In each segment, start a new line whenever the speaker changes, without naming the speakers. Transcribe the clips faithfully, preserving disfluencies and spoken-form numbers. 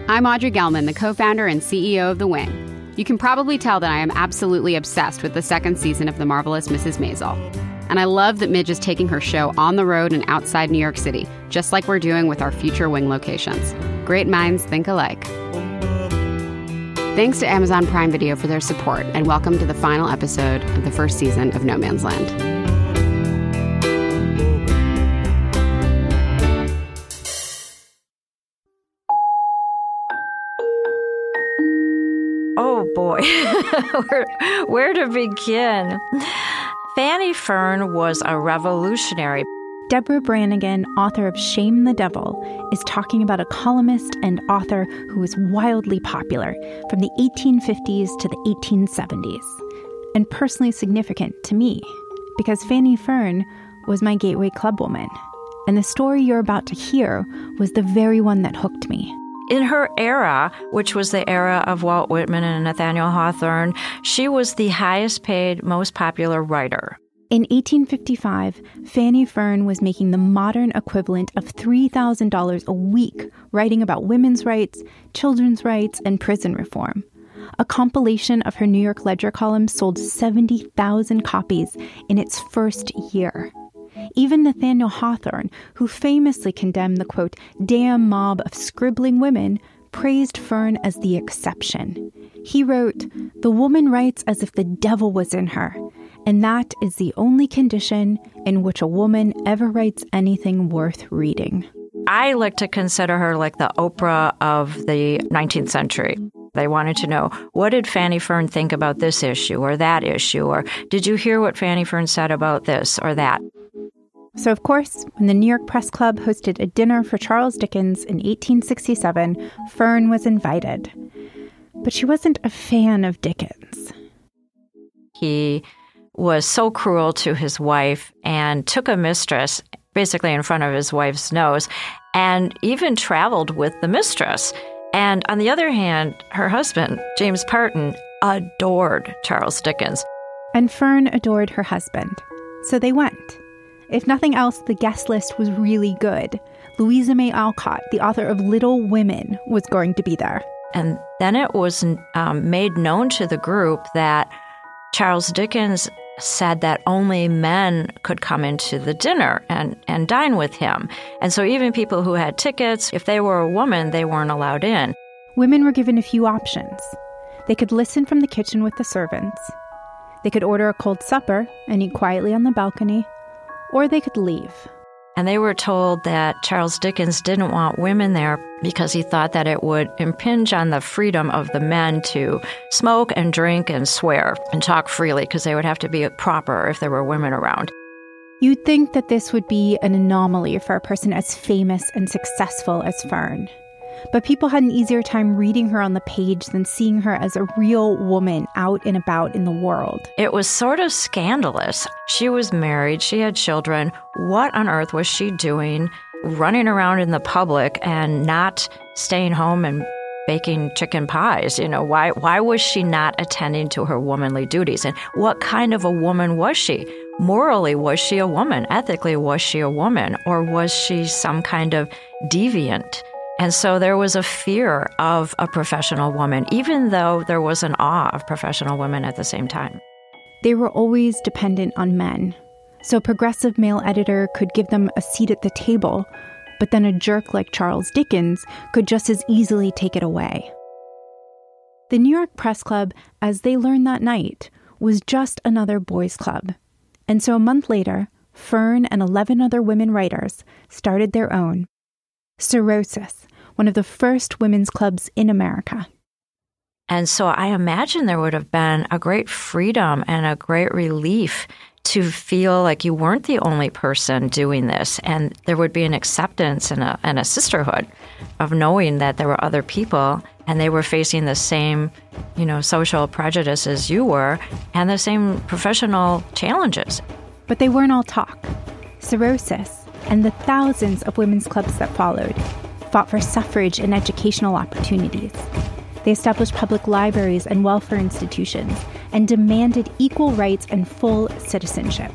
I'm Audrey Gelman, the co-founder and C E O of The Wing. You can probably tell that I am absolutely obsessed with the second season of The Marvelous Missus Maisel. And I love that Midge is taking her show on the road and outside New York City, just like we're doing with our future Wing locations. Great minds think alike. Thanks to Amazon Prime Video for their support, and welcome to the final episode of the first season of No Man's Land.
Oh, boy. where, where to begin? Fanny Fern was a revolutionary.
Deborah Brannigan, author of Shame the Devil, is talking about a columnist and author who was wildly popular from the eighteen fifties to the eighteen seventies, and personally significant to me, because Fanny Fern was my gateway clubwoman, and the story you're about to hear was the very one that hooked me.
In her era, which was the era of Walt Whitman and Nathaniel Hawthorne, she was the highest paid, most popular writer.
In eighteen fifty-five, Fanny Fern was making the modern equivalent of three thousand dollars a week writing about women's rights, children's rights, and prison reform. A compilation of her New York Ledger column sold seventy thousand copies in its first year. Even Nathaniel Hawthorne, who famously condemned the, quote, damn mob of scribbling women, praised Fern as the exception. He wrote, "The woman writes as if the devil was in her, and that is the only condition in which a woman ever writes anything worth reading."
I like to consider her like the Oprah of the nineteenth century. They wanted to know, what did Fanny Fern think about this issue or that issue? Or did you hear what Fanny Fern said about this or that?
So, of course, when the New York Press Club hosted a dinner for Charles Dickens in eighteen sixty-seven, Fern was invited. But she wasn't a fan of Dickens.
He was so cruel to his wife and took a mistress basically in front of his wife's nose and even traveled with the mistress. And on the other hand, her husband, James Parton, adored Charles Dickens.
And Fern adored her husband. So they went. If nothing else, the guest list was really good. Louisa May Alcott, the author of Little Women, was going to be there.
And then it was um, made known to the group that Charles Dickens said that only men could come into the dinner and, and dine with him. And so even people who had tickets, if they were a woman, they weren't allowed in.
Women were given a few options. They could listen from the kitchen with the servants. They could order a cold supper and eat quietly on the balcony. Or they could leave.
And they were told that Charles Dickens didn't want women there because he thought that it would impinge on the freedom of the men to smoke and drink and swear and talk freely, because they would have to be proper if there were women around.
You'd think that this would be an anomaly for a person as famous and successful as Fern. But people had an easier time reading her on the page than seeing her as a real woman out and about in the world.
It was sort of scandalous. She was married, she had children. What on earth was she doing running around in the public and not staying home and baking chicken pies? You know, why why was she not attending to her womanly duties? And what kind of a woman was she? Morally, was she a woman? Ethically, was she a woman? Or was she some kind of deviant? And so there was a fear of a professional woman, even though there was an awe of professional women at the same time.
They were always dependent on men. So a progressive male editor could give them a seat at the table, but then a jerk like Charles Dickens could just as easily take it away. The New York Press Club, as they learned that night, was just another boys' club. And so a month later, Fern and eleven other women writers started their own, Cirrhosis, one of the first women's clubs in America.
And so I imagine there would have been a great freedom and a great relief to feel like you weren't the only person doing this, and there would be an acceptance and a, and a sisterhood of knowing that there were other people and they were facing the same, you know, social prejudices you were and the same professional challenges.
But they weren't all talk. Cirrhosis and the thousands of women's clubs that followed fought for suffrage and educational opportunities. They established public libraries and welfare institutions and demanded equal rights and full citizenship,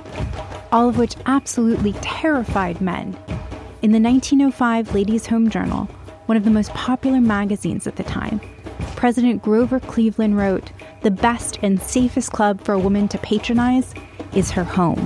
all of which absolutely terrified men. In the nineteen oh five Ladies' Home Journal, one of the most popular magazines at the time. President Grover Cleveland wrote, "The best and safest club for a woman to patronize is her home."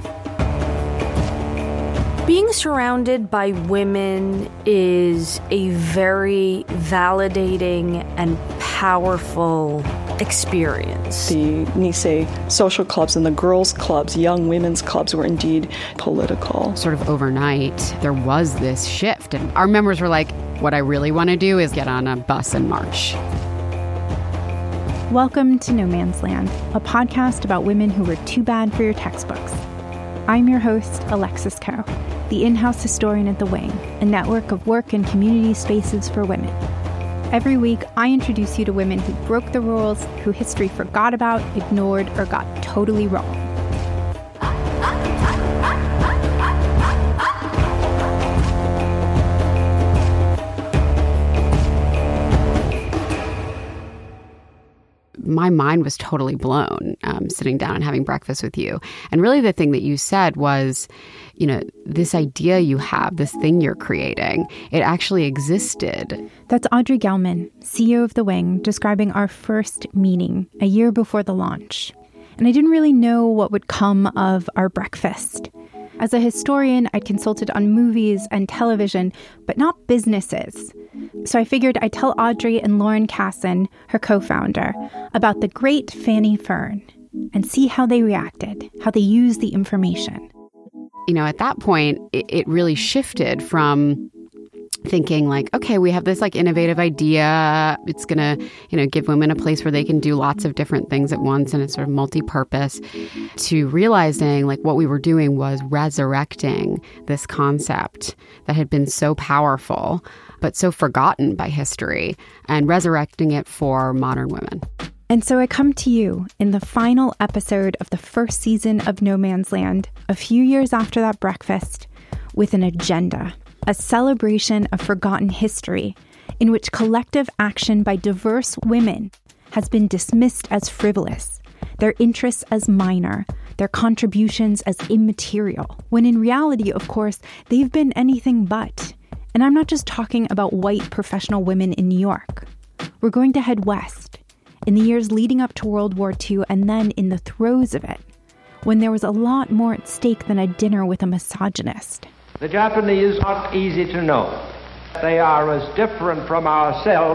Being surrounded by women is a very validating and powerful experience.
The Nisei social clubs and the girls' clubs, young women's clubs, were indeed political.
Sort of overnight, there was this shift, and our members were like, what I really want to do is get on a bus and march.
Welcome to No Man's Land, a podcast about women who were too bad for your textbooks. I'm your host, Alexis Coe, the in-house historian at The Wing, a network of work and community spaces for women. Every week, I introduce you to women who broke the rules, who history forgot about, ignored, or got totally wrong.
My mind was totally blown um, sitting down and having breakfast with you. And really the thing that you said was, you know, this idea you have, this thing you're creating, it actually existed.
That's Audrey Gelman, C E O of The Wing, describing our first meeting a year before the launch. And I didn't really know what would come of our breakfast. As a historian, I'd consulted on movies and television, but not businesses. So I figured I'd tell Audrey and Lauren Kasson, her co-founder, about the great Fanny Fern and see how they reacted, how they used the information.
You know, at that point, it, it really shifted from thinking like, okay, we have this like innovative idea. It's going to, you know, give women a place where they can do lots of different things at once and it's sort of multi-purpose, to realizing like what we were doing was resurrecting this concept that had been so powerful, but so forgotten by history, and resurrecting it for modern women.
And so I come to you in the final episode of the first season of No Man's Land, a few years after that breakfast, with an agenda. A celebration of forgotten history in which collective action by diverse women has been dismissed as frivolous, their interests as minor, their contributions as immaterial, when in reality, of course, they've been anything but. And I'm not just talking about white professional women in New York. We're going to head west, in the years leading up to World War Two and then in the throes of it, when there was a lot more at stake than a dinner with a misogynist.
The Japanese are not easy to know. They are as different from ourselves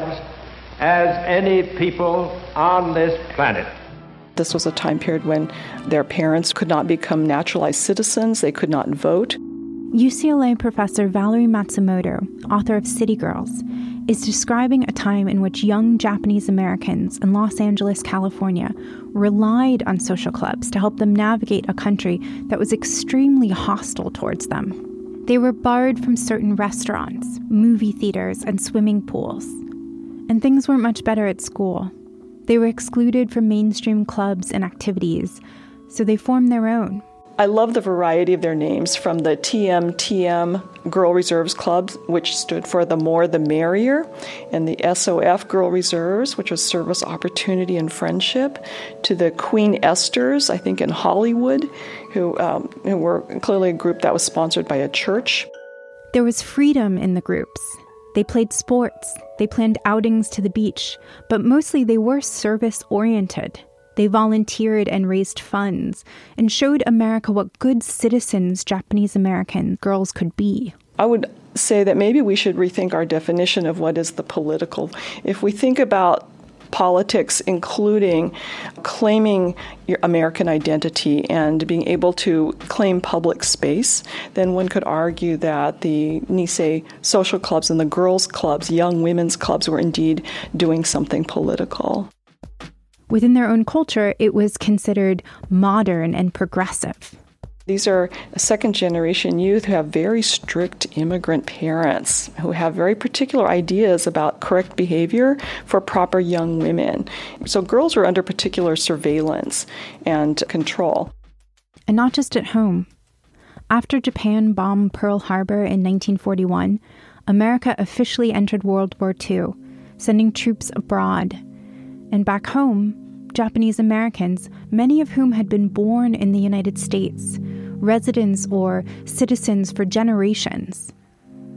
as any people on this planet.
This was a time period when their parents could not become naturalized citizens. They could not vote.
U C L A professor Valerie Matsumoto, author of City Girls, is describing a time in which young Japanese Americans in Los Angeles, California, relied on social clubs to help them navigate a country that was extremely hostile towards them. They were barred from certain restaurants, movie theaters, and swimming pools. And things weren't much better at school. They were excluded from mainstream clubs and activities, so they formed their own.
I love the variety of their names, from the T M T M Girl Reserves Club, which stood for the more the merrier, and the S O F Girl Reserves, which was service, opportunity, and friendship, to the Queen Esther's, I think in Hollywood, who, um, who were clearly a group that was sponsored by a church.
There was freedom in the groups. They played sports, they planned outings to the beach, but mostly they were service-oriented. They volunteered and raised funds and showed America what good citizens Japanese American girls could be.
I would say that maybe we should rethink our definition of what is the political. If we think about politics including claiming your American identity and being able to claim public space, then one could argue that the Nisei social clubs and the girls' clubs, young women's clubs, were indeed doing something political.
Within their own culture, it was considered modern and progressive.
These are second-generation youth who have very strict immigrant parents who have very particular ideas about correct behavior for proper young women. So girls were under particular surveillance and control.
And not just at home. After Japan bombed Pearl Harbor in nineteen forty-one, America officially entered World War Two, sending troops abroad. And back home, Japanese Americans, many of whom had been born in the United States, residents or citizens for generations,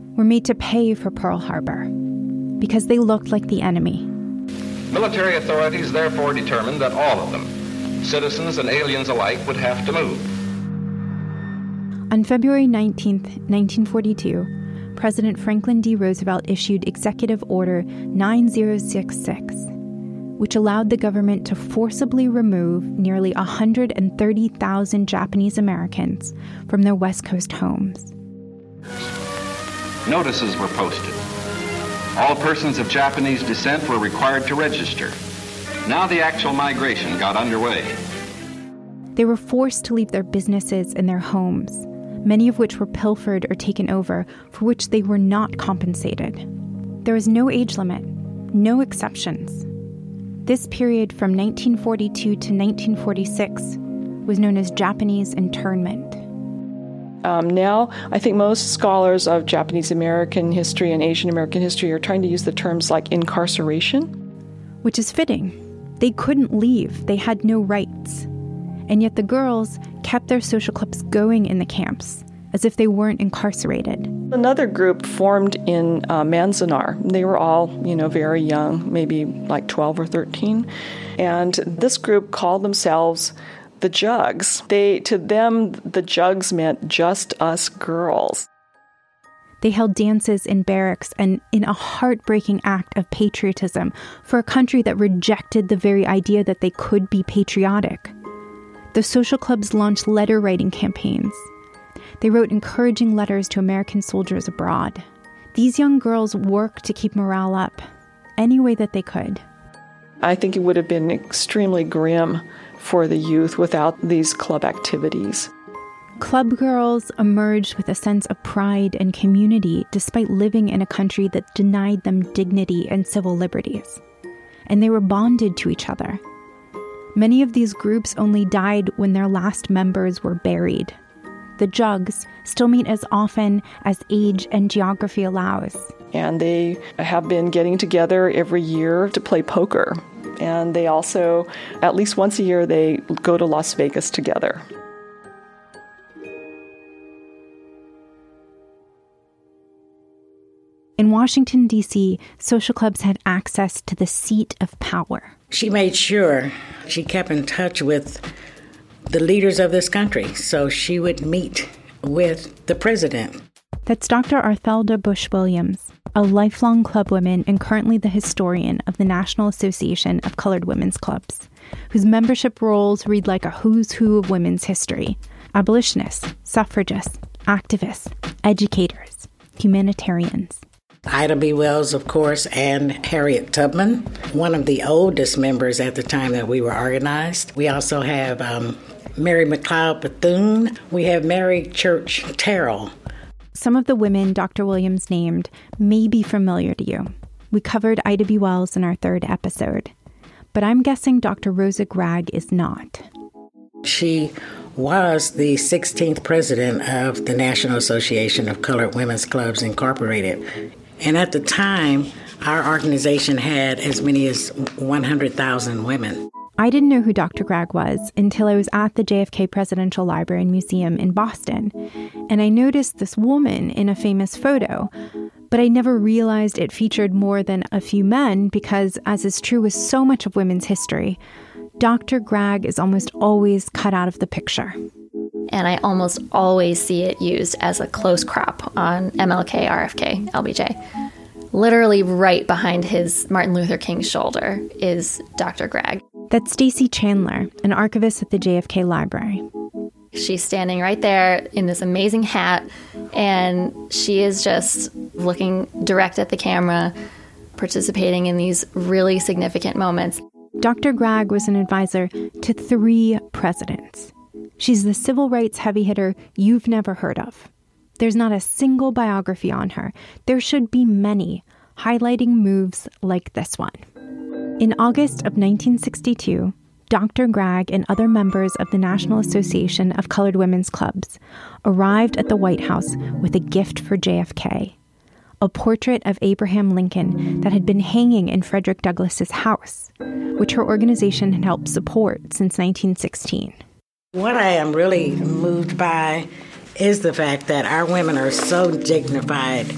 were made to pay for Pearl Harbor because they looked like the enemy.
Military authorities therefore determined that all of them, citizens and aliens alike, would have to move.
On February nineteenth, nineteen forty-two, President Franklin D. Roosevelt issued Executive Order nine thousand sixty-six, which allowed the government to forcibly remove nearly one hundred thirty thousand Japanese Americans from their West Coast homes.
Notices were posted. All persons of Japanese descent were required to register. Now the actual migration got underway.
They were forced to leave their businesses and their homes, many of which were pilfered or taken over, for which they were not compensated. There was no age limit, no exceptions. This period from nineteen forty-two to nineteen forty-six was known as Japanese internment.
Um, now, I think most scholars of Japanese American history and Asian American history are trying to use the terms like incarceration.
Which is fitting. They couldn't leave. They had no rights. And yet the girls kept their social clubs going in the camps, as if they weren't incarcerated.
Another group formed in uh, Manzanar. They were all, you know, very young, maybe like twelve or thirteen. And this group called themselves the Jugs. They, to them, the Jugs meant just us girls.
They held dances in barracks and in a heartbreaking act of patriotism for a country that rejected the very idea that they could be patriotic. The social clubs launched letter-writing campaigns. They wrote encouraging letters to American soldiers abroad. These young girls worked to keep morale up any way that they could.
I think it would have been extremely grim for the youth without these club activities.
Club girls emerged with a sense of pride and community despite living in a country that denied them dignity and civil liberties. And they were bonded to each other. Many of these groups only died when their last members were buried. The Jugs still meet as often as age and geography allows.
And they have been getting together every year to play poker. And they also, at least once a year, they go to Las Vegas together.
In Washington, D C, social clubs had access to the seat of power.
She made sure she kept in touch with the leaders of this country, so she would meet with the president.
That's Doctor Arthelda Bush Williams, a lifelong clubwoman and currently the historian of the National Association of Colored Women's Clubs, whose membership rolls read like a who's who of women's history: abolitionists, suffragists, activists, educators, humanitarians.
Ida B. Wells, of course, and Harriet Tubman, one of the oldest members at the time that we were organized. We also have um, Mary McLeod Bethune. We have Mary Church Terrell.
Some of the women Doctor Williams named may be familiar to you. We covered Ida B. Wells in our third episode. But I'm guessing Doctor Rosa Gragg is not.
She was the sixteenth president of the National Association of Colored Women's Clubs, Incorporated. And at the time, our organization had as many as one hundred thousand women.
I didn't know who Doctor Gragg was until I was at the J F K Presidential Library and Museum in Boston. And I noticed this woman in a famous photo, but I never realized it featured more than a few men because, as is true with so much of women's history, Doctor Gragg is almost always cut out of the picture.
And I almost always see it used as a close crop on M L K, R F K, L B J. Literally right behind his Martin Luther King's shoulder is Doctor Gragg.
That's Stacy Chandler, an archivist at the J F K Library.
She's standing right there in this amazing hat, and she is just looking direct at the camera, participating in these really significant moments.
Doctor Gragg was an advisor to three presidents. She's the civil rights heavy hitter you've never heard of. There's not a single biography on her. There should be many, highlighting moves like this one. In August of nineteen sixty-two, Doctor Gragg and other members of the National Association of Colored Women's Clubs arrived at the White House with a gift for J F K, a portrait of Abraham Lincoln that had been hanging in Frederick Douglass's house, which her organization had helped support since nineteen sixteen.
What I am really moved by is the fact that our women are so dignified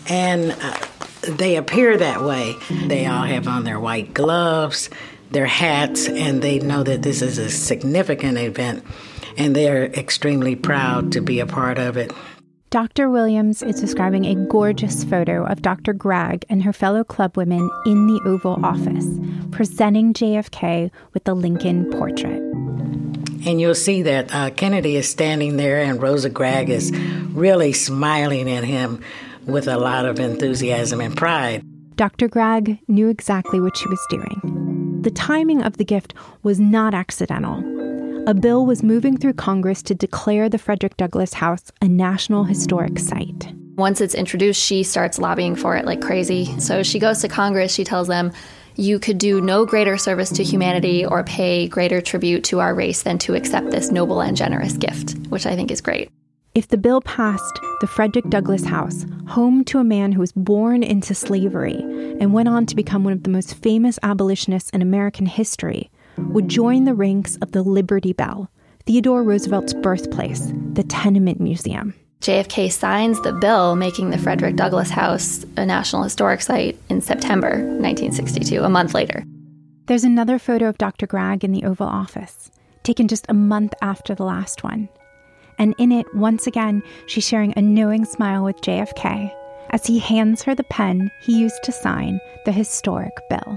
And uh, they appear that way. They all have on their white gloves, their hats, and they know that this is a significant event, and they're extremely proud to be a part of it.
Doctor Williams is describing a gorgeous photo of Doctor Gregg and her fellow club women in the Oval Office, presenting J F K with the Lincoln portrait.
And you'll see that uh, Kennedy is standing there and Rosa Gregg is really smiling at him with a lot of enthusiasm and pride.
Doctor Gregg knew exactly what she was doing. The timing of the gift was not accidental. A bill was moving through Congress to declare the Frederick Douglass House a National Historic Site.
Once it's introduced, she starts lobbying for it like crazy. So she goes to Congress, she tells them, you could do no greater service to humanity or pay greater tribute to our race than to accept this noble and generous gift, which I think is great.
If the bill passed, the Frederick Douglass House, home to a man who was born into slavery and went on to become one of the most famous abolitionists in American history, would join the ranks of the Liberty Bell, Theodore Roosevelt's birthplace, the Tenement Museum.
J F K signs the bill making the Frederick Douglass House a National Historic Site in September nineteen sixty-two, a month later.
There's another photo of Doctor Gregg in the Oval Office, taken just a month after the last one. And in it, once again, she's sharing a knowing smile with J F K as he hands her the pen he used to sign the historic bill.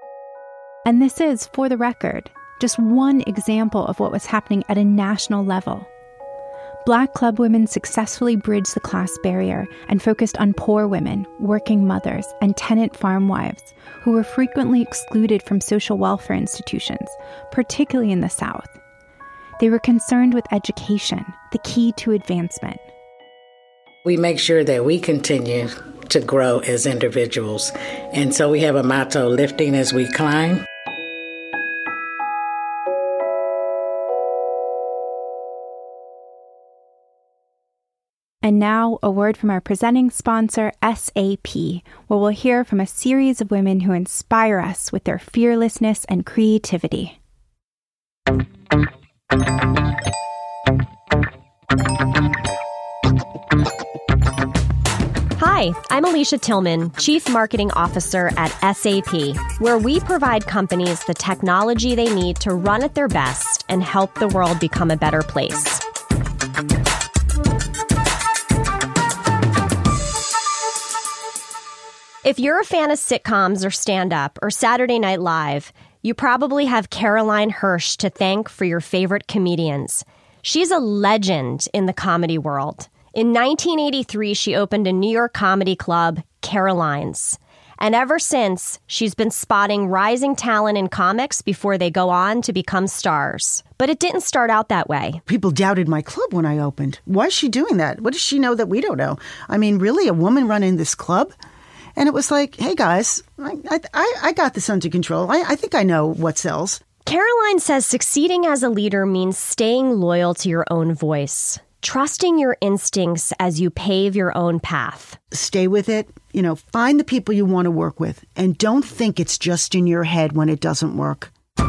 And this is, for the record, just one example of what was happening at a national level. Black club women successfully bridged the class barrier and focused on poor women, working mothers, and tenant farm wives who were frequently excluded from social welfare institutions, particularly in the South. They were concerned with education, the key to advancement.
We make sure that we continue to grow as individuals. And so we have a motto, lifting as we climb.
And now, a word from our presenting sponsor, S A P, where we'll hear from a series of women who inspire us with their fearlessness and creativity.
Hi, I'm Alicia Tillman, Chief Marketing Officer at S A P, where we provide companies the technology they need to run at their best and help the world become a better place. If you're a fan of sitcoms or stand-up or Saturday Night Live, you probably have Caroline Hirsch to thank for your favorite comedians. She's a legend in the comedy world. In nineteen eighty-three, she opened a New York comedy club, Caroline's. And ever since, she's been spotting rising talent in comics before they go on to become stars. But it didn't start out that way.
People doubted my club when I opened. Why is she doing that? What does she know that we don't know? I mean, really, a woman running this club? And it was like, hey, guys, I I, I got this under control. I, I think I know what sells.
Caroline says succeeding as a leader means staying loyal to your own voice, trusting your instincts as you pave your own path.
Stay with it. You know, find the people you want to work with. And don't think it's just in your head when it doesn't work.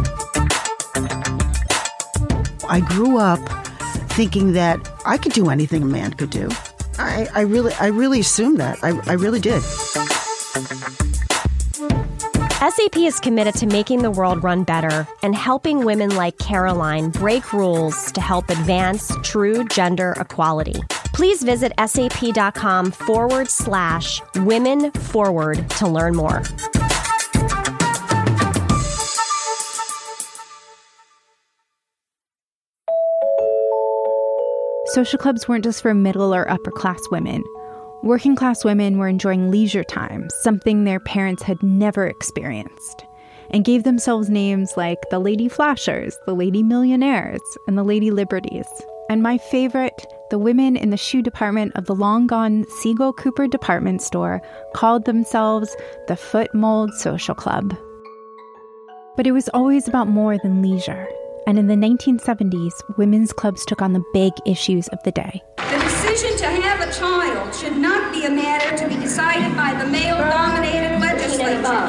I grew up thinking that I could do anything a man could do. I, I really I really assumed that. I, I really did.
S A P is committed to making the world run better and helping women like Caroline break rules to help advance true gender equality. Please visit sap.com forward slash women forward to learn more.
Social clubs weren't just for middle or upper class women. Working class women were enjoying leisure time, something their parents had never experienced, and gave themselves names like the Lady Flashers, the Lady Millionaires, and the Lady Liberties. And my favorite, the women in the shoe department of the long-gone Siegel Cooper department store called themselves the Foot Mold Social Club. But it was always about more than leisure. And in the nineteen seventies, women's clubs took on the big issues of the day.
The decision to have a child should not be a matter to be decided by the male-dominated legislature.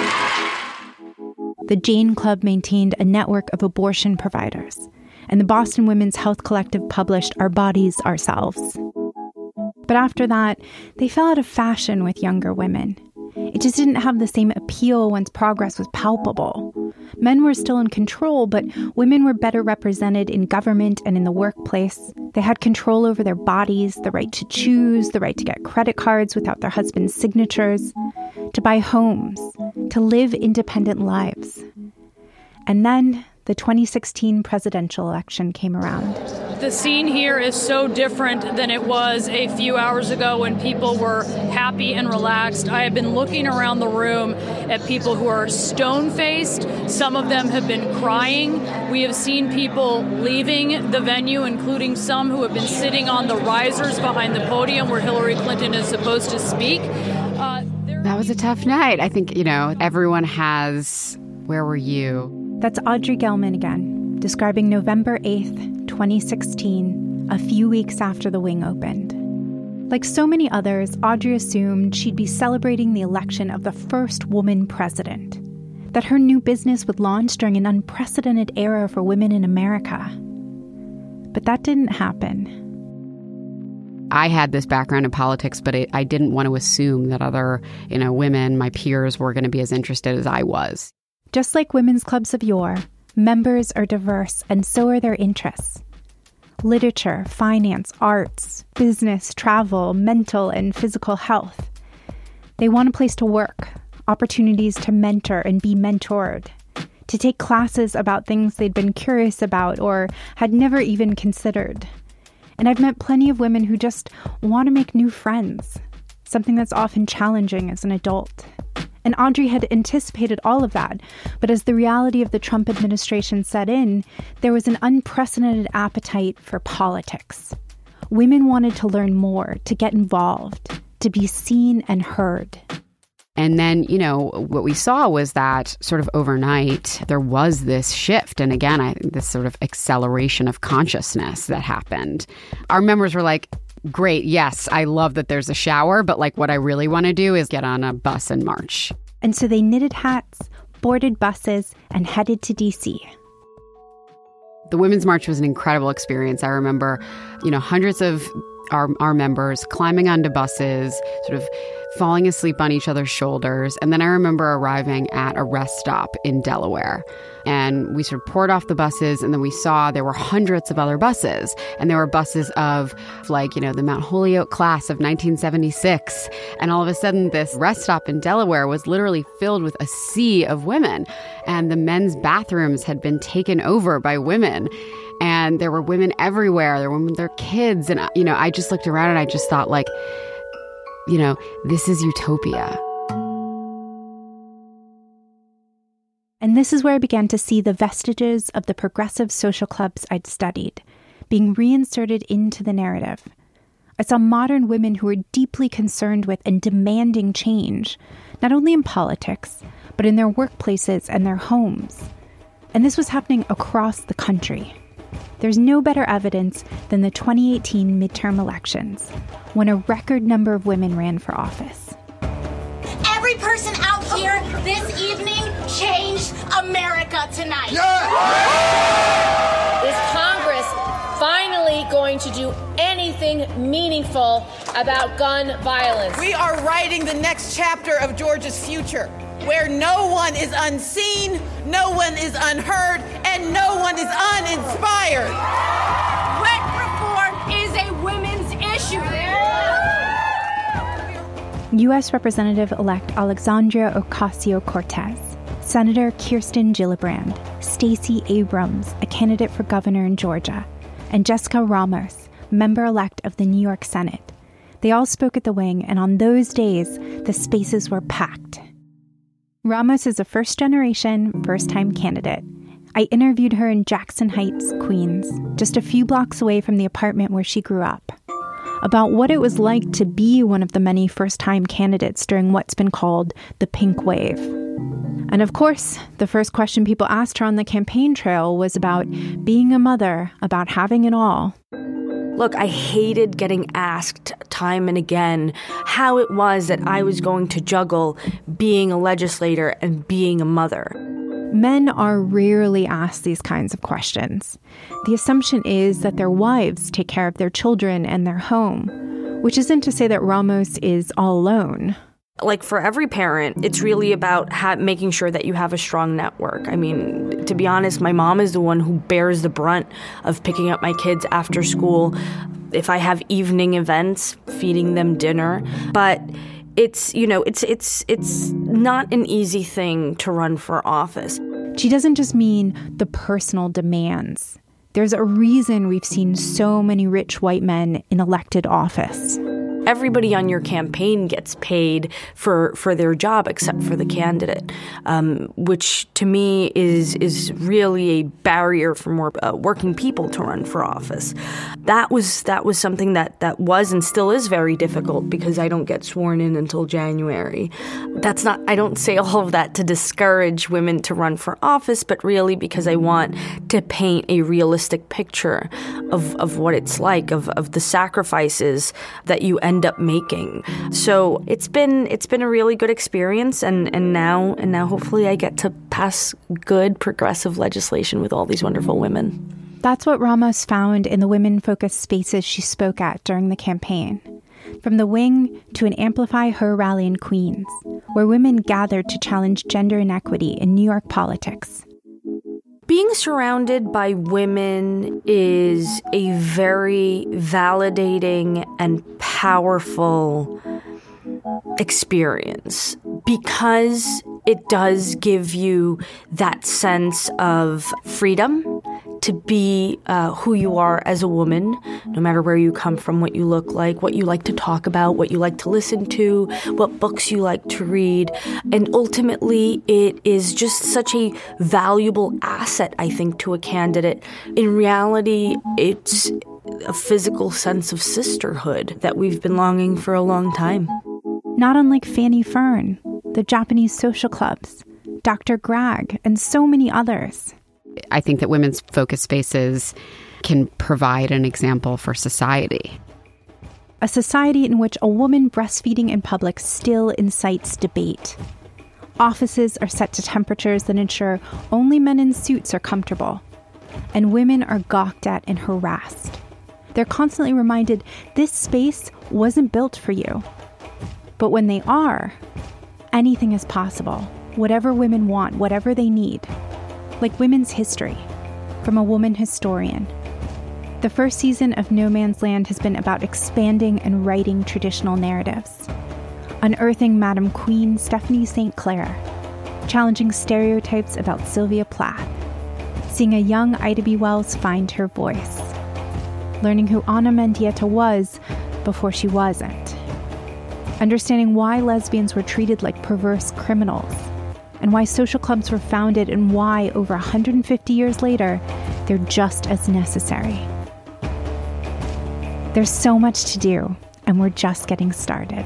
The Jane Club maintained a network of abortion providers, and the Boston Women's Health Collective published Our Bodies, Ourselves. But after that, they fell out of fashion with younger women. It just didn't have the same appeal once progress was palpable. Men were still in control, but women were better represented in government and in the workplace. They had control over their bodies, the right to choose, the right to get credit cards without their husband's signatures, to buy homes, to live independent lives. And then the twenty sixteen presidential election came around.
The scene here is so different than it was a few hours ago when people were happy and relaxed. I have been looking around the room at people who are stone-faced. Some of them have been crying. We have seen people leaving the venue, including some who have been sitting on the risers behind the podium where Hillary Clinton is supposed to speak. Uh,
that was a tough night. I think, you know, everyone has, where were you?
That's Audrey Gelman again, describing November eighth, twenty sixteen, a few weeks after the Wing opened. Like so many others, Audrey assumed she'd be celebrating the election of the first woman president, that her new business would launch during an unprecedented era for women in America. But that didn't happen.
I had this background in politics, but it, I didn't want to assume that other, you know, women, my peers, were going to be as interested as I was.
Just like women's clubs of yore, members are diverse, and so are their interests. Literature, finance, arts, business, travel, mental and physical health. They want a place to work, opportunities to mentor and be mentored, to take classes about things they'd been curious about or had never even considered. And I've met plenty of women who just want to make new friends, something that's often challenging as an adult. And Audrey had anticipated all of that, but as the reality of the Trump administration set in, there was an unprecedented appetite for politics. Women wanted to learn more, to get involved, to be seen and heard.
And then, you know, what we saw was that sort of overnight, there was this shift. And again, I think this sort of acceleration of consciousness that happened. Our members were like, great, yes, I love that there's a shower, but like what I really want to do is get on a bus and march.
And so they knitted hats, boarded buses, and headed to D C.
The Women's March was an incredible experience. I remember, you know, hundreds of our, our members climbing onto buses, sort of falling asleep on each other's shoulders. And then I remember arriving at a rest stop in Delaware. And we sort of poured off the buses, and then we saw there were hundreds of other buses. And there were buses of, like, you know, the Mount Holyoke class of nineteen seventy-six. And all of a sudden, this rest stop in Delaware was literally filled with a sea of women. And the men's bathrooms had been taken over by women. And there were women everywhere. There were women with their kids. And, you know, I just looked around and I just thought, like, you know, this is utopia.
And this is where I began to see the vestiges of the progressive social clubs I'd studied being reinserted into the narrative. I saw modern women who were deeply concerned with and demanding change, not only in politics, but in their workplaces and their homes. And this was happening across the country. There's no better evidence than the twenty eighteen midterm elections, when a record number of women ran for office.
Every person out here this evening changed America tonight.
Yeah!
Is Congress finally going to do anything meaningful about gun violence?
We are writing the next chapter of Georgia's future, where no one is unseen, no one is unheard, and no one is uninspired.
Rent reform is a women's issue.
U S Representative-elect Alexandria Ocasio-Cortez, Senator Kirsten Gillibrand, Stacey Abrams, a candidate for governor in Georgia, and Jessica Ramos, member-elect of the New York Senate. They all spoke at the Wing, and on those days, the spaces were packed. Ramos is a first-generation, first-time candidate. I interviewed her in Jackson Heights, Queens, just a few blocks away from the apartment where she grew up, about what it was like to be one of the many first-time candidates during what's been called the pink wave. And of course, the first question people asked her on the campaign trail was about being a mother, about having it all.
Look, I hated getting asked time and again how it was that I was going to juggle being a legislator and being a mother.
Men are rarely asked these kinds of questions. The assumption is that their wives take care of their children and their home, Which isn't to say that Ramos is all alone.
Like for every parent, it's really about ha- making sure that you have a strong network. I mean, to be honest, my mom is the one who bears the brunt of picking up my kids after school. If I have evening events, feeding them dinner. But it's, you know, it's it's it's not an easy thing to run for office.
She doesn't just mean the personal demands. There's a reason we've seen so many rich white men in elected office.
Everybody on your campaign gets paid for, for their job except for the candidate, um, which to me is is really a barrier for more uh, working people to run for office. That was that was something that, that was and still is very difficult because I don't get sworn in until January. That's not I don't say all of that to discourage women to run for office, but really because I want to paint a realistic picture of, of what it's like, of, of the sacrifices that you end up making. So it's been it's been a really good experience, and, and now and now hopefully I get to pass good progressive legislation with all these wonderful women.
That's what Ramos found in the women-focused spaces she spoke at during the campaign. From the Wing to an Amplify Her rally in Queens, where women gathered to challenge gender inequity in New York politics.
Being surrounded by women is a very validating and powerful experience because it does give you that sense of freedom to be uh, who you are as a woman, no matter where you come from, what you look like, what you like to talk about, what you like to listen to, what books you like to read. And ultimately, it is just such a valuable asset, I think, to a candidate. In reality, it's a physical sense of sisterhood that we've been longing for a long time.
Not unlike Fanny Fern, the Japanese social clubs, Doctor Gregg, and so many others.
I think that women's focus spaces can provide an example for society.
A society in which a woman breastfeeding in public still incites debate. Offices are set to temperatures that ensure only men in suits are comfortable. And women are gawked at and harassed. They're constantly reminded this space wasn't built for you. But when they are, anything is possible. Whatever women want, whatever they need. Like Women's History, from a woman historian. The first season of No Man's Land has been about expanding and writing traditional narratives, unearthing Madam Queen Stephanie Saint Clair, challenging stereotypes about Sylvia Plath, seeing a young Ida B. Wells find her voice, learning who Ana Mendieta was before she wasn't, understanding why lesbians were treated like perverse criminals, and why social clubs were founded and why, over one hundred fifty years later, they're just as necessary. There's so much to do, and we're just getting started.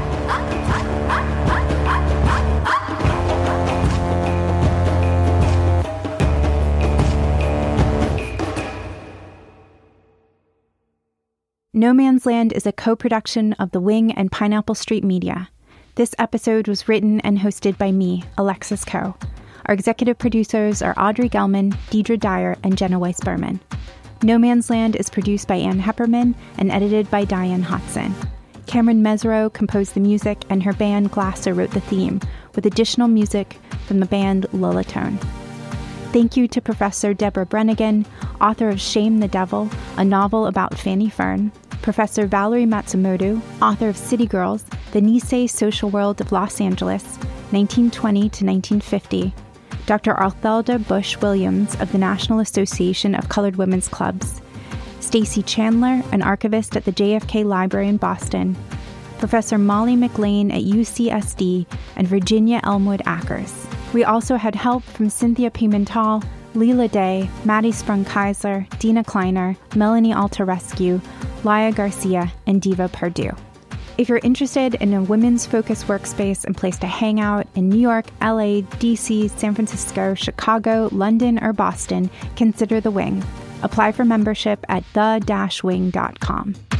No Man's Land is a co-production of The Wing and Pineapple Street Media. This episode was written and hosted by me, Alexis Coe. Our executive producers are Audrey Gelman, Deidre Dyer, and Jenna Weiss-Berman. No Man's Land is produced by Ann Hepperman and edited by Diane Hodson. Cameron Mesereau composed the music, and her band Glasser wrote the theme, with additional music from the band Lullatone. Thank you to Professor Deborah Brennigan, author of Shame the Devil, a novel about Fanny Fern, Professor Valerie Matsumoto, author of City Girls, The Nisei Social World of Los Angeles, nineteen twenty to nineteen fifty, Doctor Arthelda Bush Williams of the National Association of Colored Women's Clubs, Stacy Chandler, an archivist at the J F K Library in Boston, Professor Molly McLean at U C S D, and Virginia Elmwood Ackers. We also had help from Cynthia Pimental, Leela Day, Maddie Sprung-Kaiser, Dina Kleiner, Melanie Altarescu, Laya Garcia, and Diva Perdue. If you're interested in a women's focused workspace and place to hang out in New York, L A, D C, San Francisco, Chicago, London, or Boston, consider The Wing. Apply for membership at the dash wing dot com.